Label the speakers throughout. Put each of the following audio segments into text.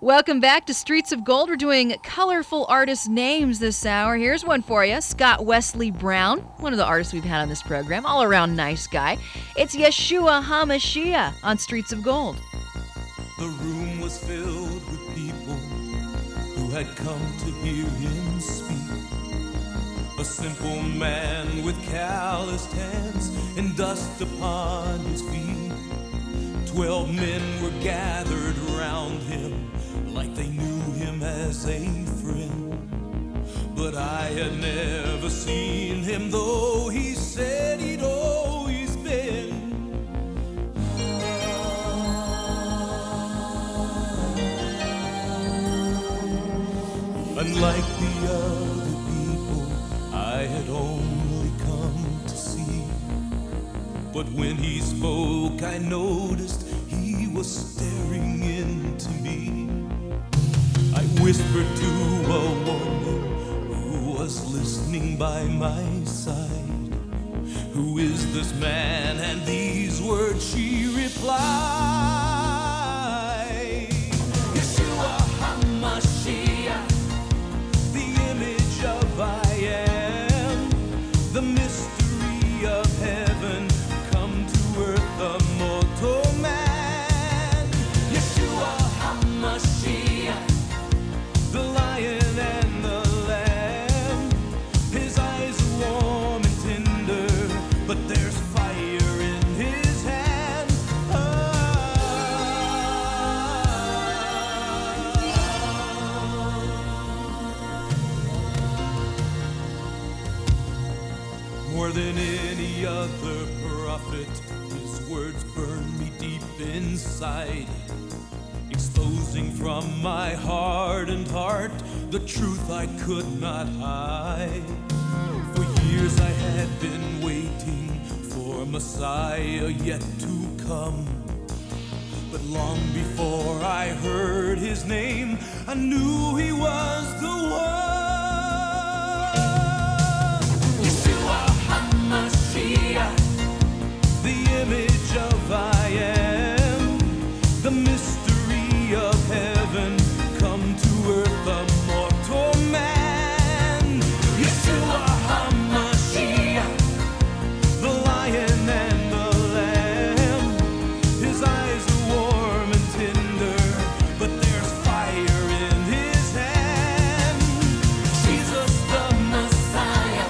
Speaker 1: Welcome back to Streets of Gold. We're doing colorful artist names this hour. Here's one for you. Scott Wesley Brown, one of the artists we've had on this program. All around nice guy. It's Yeshua HaMashiach on Streets of Gold.
Speaker 2: The room was filled with people who had come to hear him speak. A simple man with calloused hands and dust upon his feet. 12 men were gathered round him like they knew him as a friend. But I had never seen him, though he said he'd always been. Unlike the other people I had only come to see. But when he spoke, I noticed he was staring into me. I whispered to a woman who was listening by my side, "Who is this man?" And these words she replied, "Yeshua HaMashiach, the image of I am, the mystery of heaven come to earth, the mortal man. Yeshua HaMashiach, the lion and the lamb. His eyes are warm and tender, but there's fire in his hand." More than any other prophet, his words burn me deep inside, exposing from my hardened heart the truth I could not hide. For years I had been waiting for Messiah yet to come, but long before I heard his name, I knew he was the one. Yeshua HaMashiach, the image of I am, the mystery of heaven come to earth, the mortal man. Yeshua HaMashiach, the lion and the lamb. His eyes are warm and tender, but there's fire in his hand. Jesus the Messiah,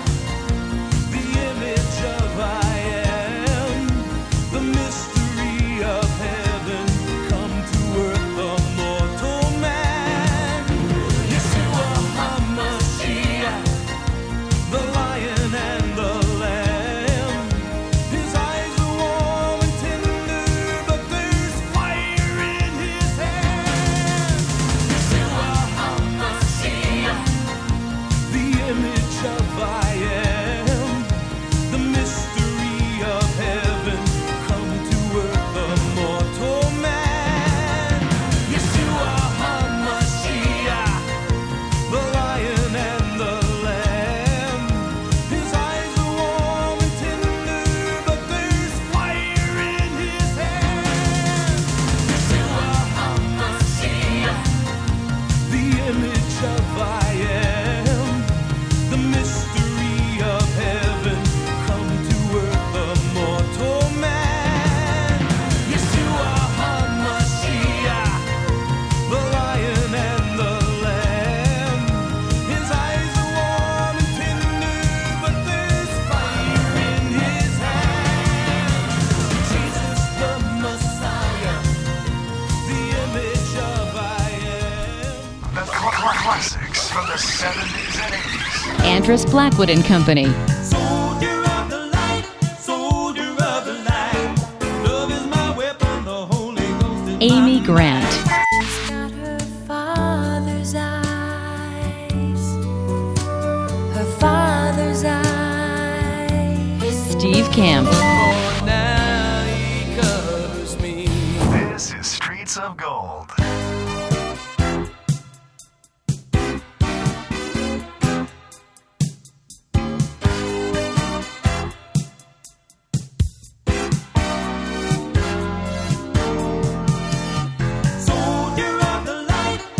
Speaker 2: the image of I am, the mystery of heaven come to earth, the mortal man. Yeshua HaMashiach, the lion and the lamb. His eyes are warm and tender, but there's fire in his hand. Yeshua HaMashiach, the image of I am, the mystery of heaven come to earth, the mortal man. Yeshua HaMashiach, the lion and the lamb. His eyes are warm and tender, but there's fire in his hand. Yeshua HaMashiach, the image of I am, the mystery of heaven come to earth, the mortal man. Yeshua HaMashiach, the lion and the lamb. His eyes are warm and tender, but there's fire in his hand. Jesus the Messiah, the image of I am.
Speaker 3: The classics from the 70s and 80s.
Speaker 1: Andrus Blackwood and Company.
Speaker 2: Soldier of the light, soldier of the light. Love is my weapon, the Holy Ghost is
Speaker 1: Amy
Speaker 2: my
Speaker 1: Grant.
Speaker 4: She's got her father's eyes, her father's eyes.
Speaker 1: Steve Camp.
Speaker 2: Oh, now he covers me.
Speaker 3: This is Streets of Gold.
Speaker 2: Soldier of the light,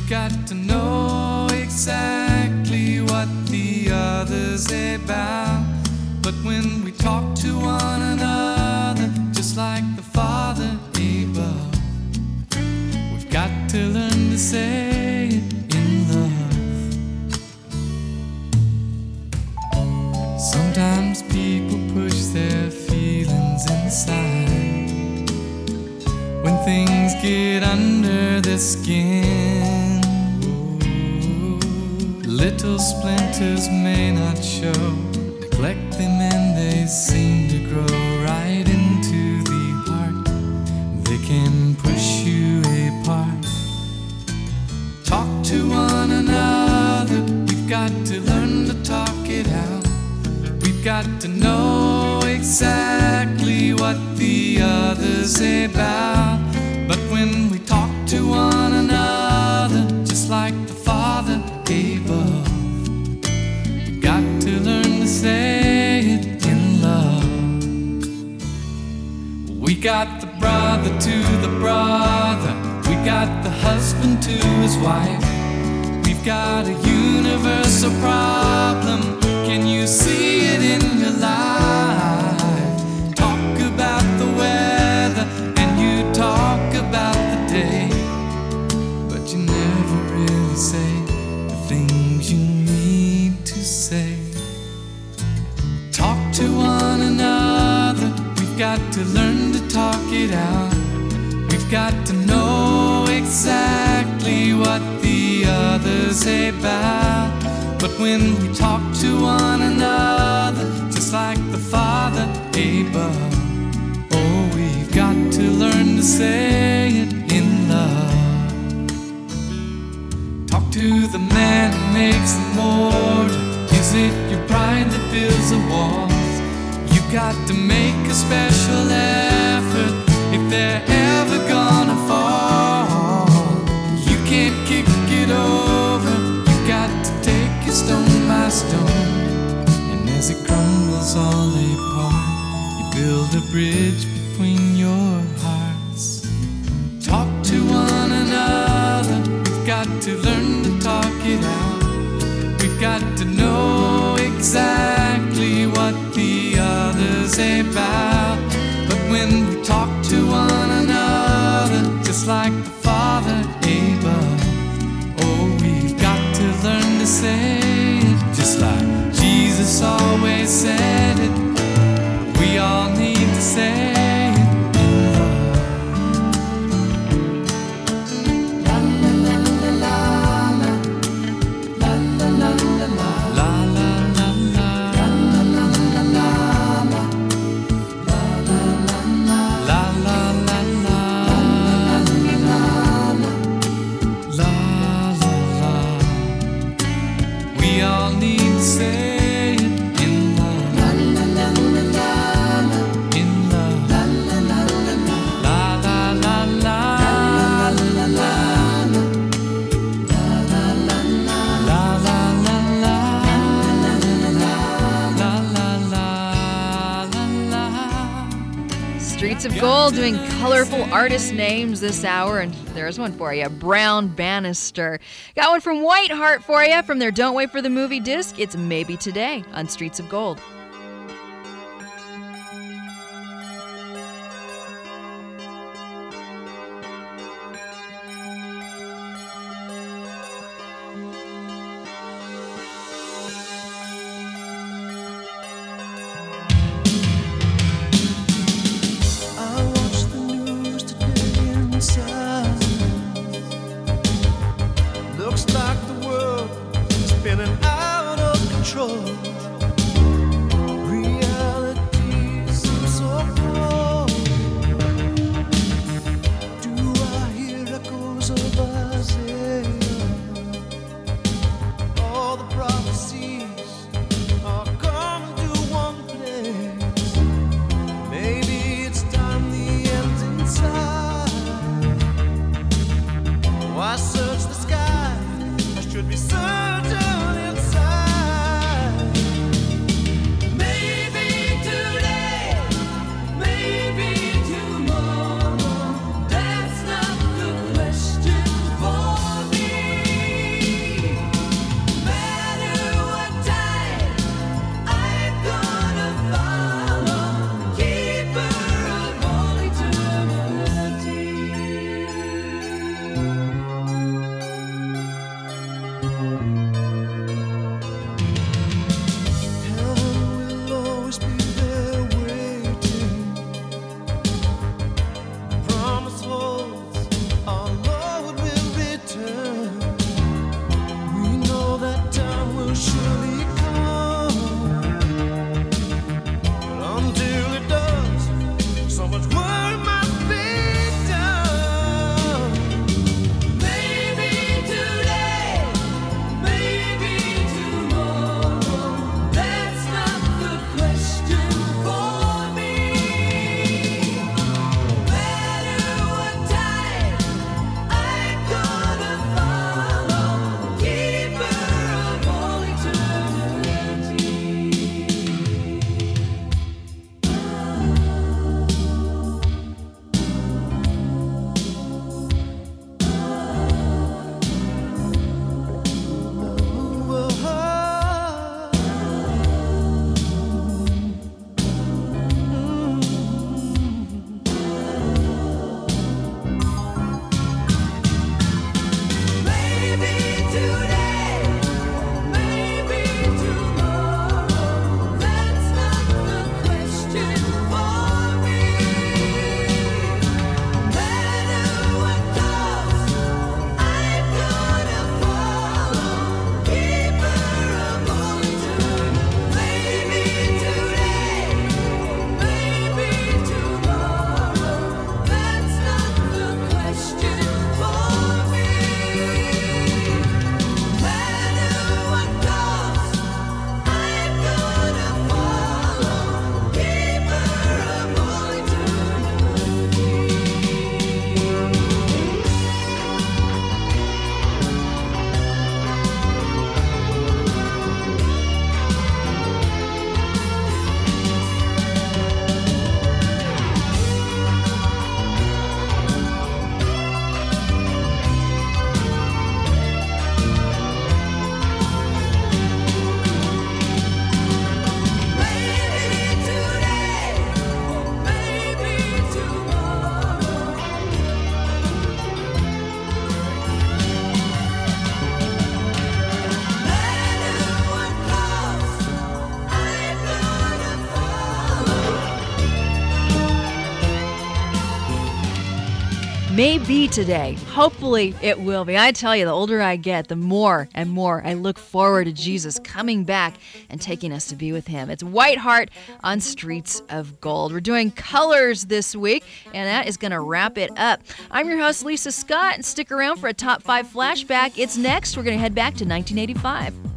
Speaker 2: got to know exactly what the other's about. But when we talk to one another, just like the Father above, we've got to learn to say it in love. Sometimes people push their feelings inside when things get under their skin. Little splinters may not show, neglect them and they seem to grow right into the heart. They can push you apart. Talk to one another, we've got to learn to talk it out. We've got to know exactly what the other's about. But when we talk to one another, just like the Father above, we've got to learn to say it in love. We got the brother to the brother, we got the husband to his wife. We've got a universal problem. Can you see it in your life? Talk about the weather and you talk about the day, but you never really say the things you need to say. Talk to one another, we've got to learn to talk it out. We've got to know exactly what the other's about. But when we talk to one another, just like the Father above, oh, we've got to learn to say it in love. Talk to the man who makes the mortar. Is it your pride that builds the walls? You've got to make a special effort if they're ever gonna fall. You can't kick it over, you've got to take it stone by stone. And as it crumbles all apart, you build a bridge between your hearts. Talk to one another, we've got to learn to talk it out. We've got to know exactly what the other's about. But when we talk to one another, just like the Father above, oh, we've got to learn to say it, just like Jesus always said it. We all need to say it in love. La la la la la la la la la la la la la la la we all need to say it in love. In love. La la la la la.
Speaker 1: Streets of Gold doing colorful artist names this hour, and there's one for you, Brown Bannister. Got one from Whiteheart for you from their Don't Wait for the Movie disc. It's Maybe Today on Streets of Gold.
Speaker 5: Looks like the world is spinning out of control.
Speaker 1: may be today. Hopefully it will be. I tell you, the older I get, the more and more I look forward to Jesus coming back and taking us to be with him. It's Whiteheart on Streets of Gold. We're doing colors this week, and that is going to wrap it up. I'm your host, Lisa Scott, and stick around for a Top 5 flashback. It's next. We're going to head back to 1985.